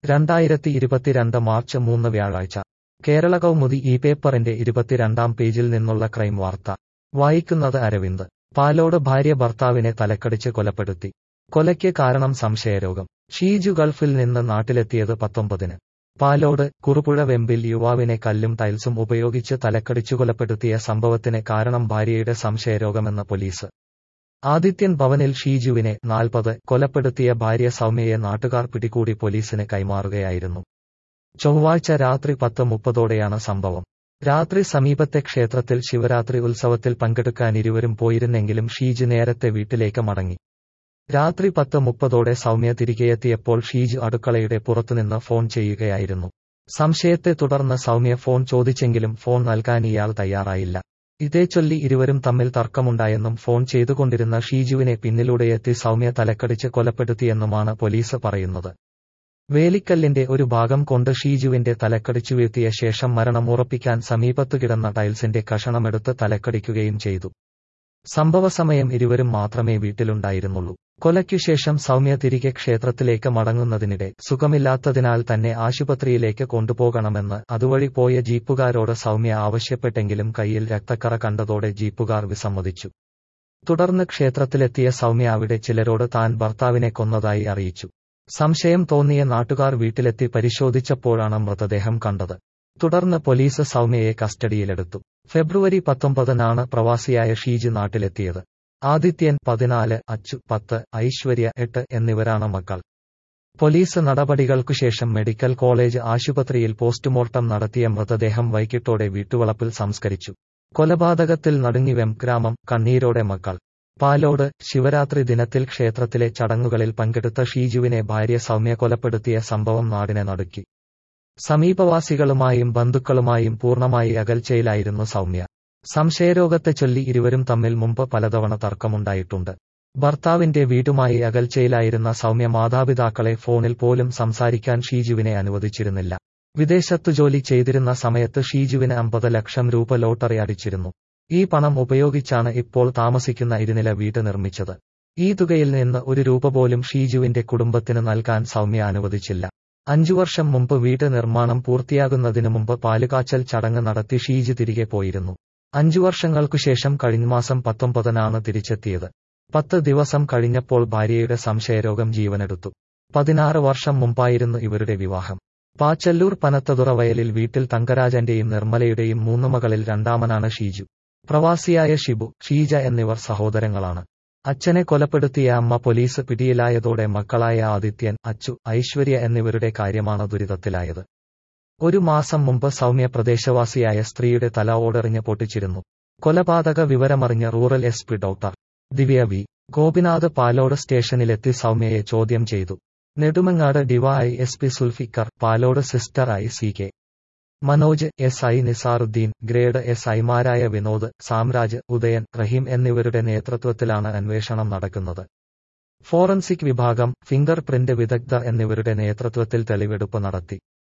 2022 March 3 വ്യാഴാഴ്ച കേരള കൗമുദി ഈ പേപ്പറിന്റെ 22-ാം പേജിൽ നിന്നുള്ള ക്രൈം വാർത്ത. വായിക്കുന്നത് അരവിന്ദ്. പാലോട് ഭാര്യ ഭർത്താവിനെ തലക്കടിച്ച് കൊലപ്പെടുത്തി. കൊലയ്ക്ക് കാരണം സംശയരോഗം. ഷീജു ഗൾഫിൽ നിന്ന് നാട്ടിലെത്തിയത് 19-ന്. പാലോട് കുറുപുഴ വെമ്പിൽ യുവാവിനെ കല്ലും ടൈൽസും ഉപയോഗിച്ച് തലക്കടിച്ചു കൊലപ്പെടുത്തിയ സംഭവത്തിന് കാരണം ഭാര്യയുടെ സംശയരോഗമെന്ന് പോലീസ്. ആദിത്യൻ ഭവനിൽ ഷീജുവിനെ 40 കൊലപ്പെടുത്തിയ ഭാര്യ സൗമ്യയെ നാട്ടുകാർ പിടികൂടി പോലീസിന് കൈമാറുകയായിരുന്നു. ചൊവ്വാഴ്ച രാത്രി 10:30ഓടെയാണ് സംഭവം. രാത്രി സമീപത്തെ ക്ഷേത്രത്തിൽ ശിവരാത്രി ഉത്സവത്തിൽ പങ്കെടുക്കാൻ ഇരുവരും പോയിരുന്നെങ്കിലും ഷീജു നേരത്തെ വീട്ടിലേക്ക് മടങ്ങി. രാത്രി 10:30ഓടെ സൗമ്യ തിരികെയെത്തിയപ്പോൾ ഷീജു അടുക്കളയുടെ പുറത്തുനിന്ന് ഫോൺ ചെയ്യുകയായിരുന്നു. സംശയത്തെ തുടർന്ന് സൗമ്യ ഫോൺ ചോദിച്ചെങ്കിലും ഫോൺ നൽകാൻ ഇയാൾ തയ്യാറായില്ല. ഇതേച്ചൊല്ലി ഇരുവരും തമ്മിൽ തർക്കമുണ്ടായെന്നും ഫോൺ ചെയ്തുകൊണ്ടിരുന്ന ഷീജുവിനെ പിന്നിലൂടെയെത്തി സൗമ്യ തലക്കടിച്ച് കൊലപ്പെടുത്തിയെന്നുമാണ് പോലീസ് പറയുന്നത്. വേലിക്കല്ലിന്റെ ഒരു ഭാഗം കൊണ്ട് ഷീജുവിന്റെ തലക്കടിച്ചു വീഴ്ത്തിയ ശേഷം മരണം ഉറപ്പിക്കാൻ സമീപത്തു കിടന്ന ടൈൽസിന്റെ കഷണമെടുത്ത് തലക്കടിക്കുകയും ചെയ്തു. സംഭവസമയം ഇരുവരും മാത്രമേ വീട്ടിലുണ്ടായിരുന്നുള്ളൂ. കൊലയ്ക്കുശേഷം സൗമ്യ തിരികെ ക്ഷേത്രത്തിലേക്ക് മടങ്ങുന്നതിനിടെ സുഖമില്ലാത്തതിനാൽ തന്നെ ആശുപത്രിയിലേക്ക് കൊണ്ടുപോകണമെന്ന് അതുവഴി പോയ ജീപ്പുകാരോട് സൗമ്യ ആവശ്യപ്പെട്ടെങ്കിലും കയ്യിൽ രക്തക്കറ കണ്ടതോടെ ജീപ്പുകാർ വിസമ്മതിച്ചു. തുടർന്ന് ക്ഷേത്രത്തിലെത്തിയ സൗമ്യ അവിടെ ചിലരോട് താൻ ഭർത്താവിനെ കൊന്നതായി അറിയിച്ചു. സംശയം തോന്നിയ നാട്ടുകാർ വീട്ടിലെത്തി പരിശോധിച്ചപ്പോഴാണ് മൃതദേഹം കണ്ടത്. തുടർന്ന് പോലീസ് സൗമ്യയെ കസ്റ്റഡിയിലെടുത്തു. ഫെബ്രുവരി 19-നാണ് പ്രവാസിയായ ഷീജു നാട്ടിലെത്തിയത്. ആദിത്യൻ 14, അച്ചു 10, ഐശ്വര്യ 8 എന്നിവരാണ് മക്കൾ. പോലീസ് നടപടികൾക്കുശേഷം മെഡിക്കൽ കോളേജ് ആശുപത്രിയിൽ പോസ്റ്റ്മോർട്ടം നടത്തിയ മൃതദേഹം വൈകിട്ടോടെ വീട്ടുവളപ്പിൽ സംസ്കരിച്ചു. കൊലപാതകത്തിൽ നടുങ്ങി വെംഗ്രാമം, കണ്ണീരോടെ മക്കൾ. പാലോട് ശിവരാത്രി ദിനത്തിൽ ക്ഷേത്രത്തിലെ ചടങ്ങുകളിൽ പങ്കെടുത്ത ഷീജുവിനെ ഭാര്യ സൗമ്യ കൊലപ്പെടുത്തിയ സംഭവം നാടിനെ നടുക്കി. സമീപവാസികളുമായും ബന്ധുക്കളുമായും പൂർണ്ണമായി അകൽച്ചയിലായിരുന്നു സൗമ്യ. സംശയരോഗത്തെ ചൊല്ലി ഇരുവരും തമ്മിൽ മുമ്പ് പലതവണ തർക്കമുണ്ടായിട്ടുണ്ട്. ഭർത്താവിന്റെ വീടുമായി അകൽച്ചയിലായിരുന്ന സൗമ്യ മാതാപിതാക്കളെ ഫോണിൽ പോലും സംസാരിക്കാൻ ഷീജുവിനെ അനുവദിച്ചിരുന്നില്ല. വിദേശത്തു ജോലി ചെയ്തിരുന്ന സമയത്ത് ഷീജുവിന് 50 ലക്ഷം രൂപ ലോട്ടറി അടിച്ചിരുന്നു. ഈ പണം ഉപയോഗിച്ചാണ് ഇപ്പോൾ താമസിക്കുന്ന ഇരുനില വീട് നിർമ്മിച്ചത്. ഈ തുകയിൽ നിന്ന് 1 രൂപ പോലും ഷീജുവിന്റെ കുടുംബത്തിന് നൽകാൻ സൗമ്യ അനുവദിച്ചില്ല. 5 വർഷം മുമ്പ് വീട് നിർമ്മാണം പൂർത്തിയാകുന്നതിനു മുമ്പ് പാലുകാച്ചൽ ചടങ്ങ് നടത്തി ഷീജു തിരികെ പോയിരുന്നു. 5 വർഷങ്ങൾക്കുശേഷം കഴിഞ്ഞ മാസം 19-നാണ് തിരിച്ചെത്തിയത്. 10 ദിവസം കഴിഞ്ഞപ്പോൾ ഭാര്യയുടെ സംശയരോഗം ജീവനെടുത്തു. 16 വർഷം മുമ്പായിരുന്നു ഇവരുടെ വിവാഹം. പാച്ചല്ലൂർ പനത്തതുറ വയലിൽ വീട്ടിൽ തങ്കരാജന്റെയും നിർമ്മലയുടെയും 3 മകളിൽ രണ്ടാമനാണ് ഷീജു. പ്രവാസിയായ ഷിബു, ഷീജ എന്നിവർ സഹോദരങ്ങളാണ്. അച്ഛനെ കൊലപ്പെടുത്തിയ അമ്മ പോലീസ് പിടിയിലായതോടെ മക്കളായ ആദിത്യൻ, അച്ചു, ഐശ്വര്യ എന്നിവരുടെ കാര്യമാണ് ദുരിതത്തിലായത്. 1 മാസം മുമ്പ് സൗമ്യ പ്രദേശവാസിയായ സ്ത്രീയുടെ തല ഓടെറിഞ്ഞ് പൊട്ടിച്ചിരുന്നു. കൊലപാതക വിവരമറിഞ്ഞ rural SP doctor Divya V. Gopinath Palode സ്റ്റേഷനിലെത്തി സൗമ്യയെ ചോദ്യം ചെയ്തു. Nedumangad DYSP Sulfikar, Palode sister CK Manoj, SI Nizarudeen, grade SIമാരായ വിനോദ്, സാംരാജ്, ഉദയൻ, റഹീം എന്നിവരുടെ നേതൃത്വത്തിലാണ് അന്വേഷണം നടക്കുന്നത്. ഫോറൻസിക് വിഭാഗം, ഫിംഗർ പ്രിന്റ് വിദഗ്ധർ എന്നിവരുടെ നേതൃത്വത്തിൽ തെളിവെടുപ്പ് നടത്തി.